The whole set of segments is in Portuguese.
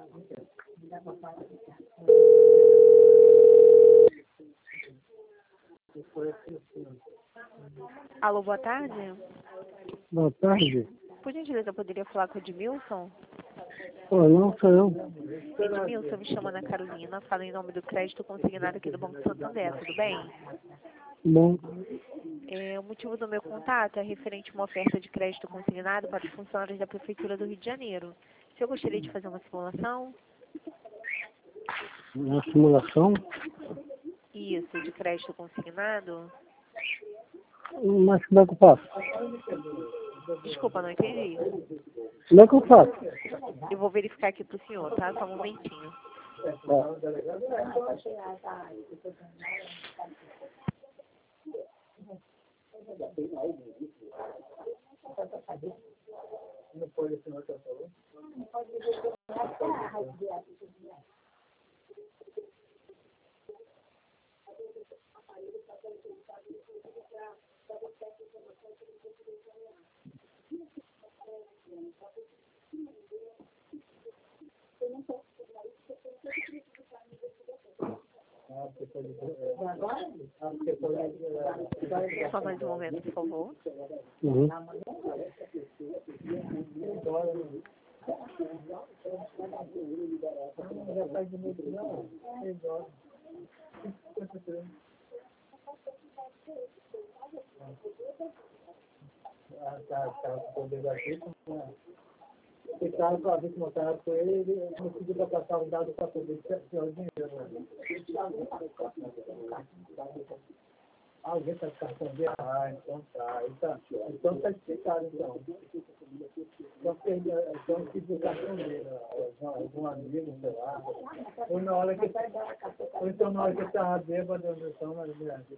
Alô, boa tarde. Boa tarde. Por gentileza, eu poderia falar com o Edmilson? Oi, não sou eu. Edmilson, me chama Ana Carolina, falo em nome do crédito consignado aqui do Banco Santander, tudo bem? Bom, O motivo do meu contato é referente a uma oferta de crédito consignado para os funcionários da Prefeitura do Rio de Janeiro. Se eu gostaria de fazer uma simulação? na simulação, Isso, de crédito consignado? mas como é que eu faço? Desculpa, não entendi. Como é que eu faço? Eu vou verificar aqui para o senhor, tá? Só um momentinho. Só mais um momento, por favor. Uhum. Ficaram com a vez que montaram com ele conseguiu para passar o dado para poder ter o dinheiro. Alguém está respondendo? Ah, então tá. Então tá explicado, então. Então fiz o cartão dele, algum amigo, sei lá. Ou na hora que estava bêbado, então, mas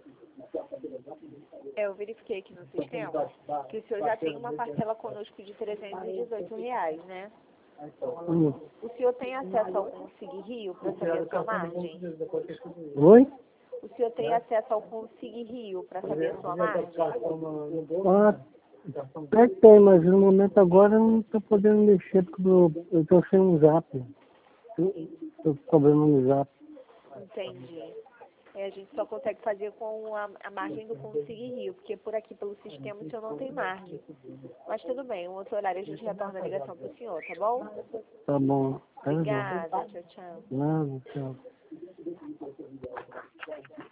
Eu verifiquei aqui no sistema que o senhor já tem uma parcela conosco de R$318, né? O senhor tem acesso ao Consig Rio para saber a sua margem? Oi? O senhor tem acesso ao Consig Rio para saber a sua margem? Até tem, mas no momento agora eu não estou podendo mexer porque eu estou sem um zap. Estou com problema no zap. Entendi. A gente só consegue fazer com a margem do Consig Rio, porque por aqui pelo sistema o senhor não tem margem. Mas tudo bem, um outro horário a gente retorna a ligação para o senhor, tá bom? Tá bom. Obrigada, tchau, tchau. Nada, tchau.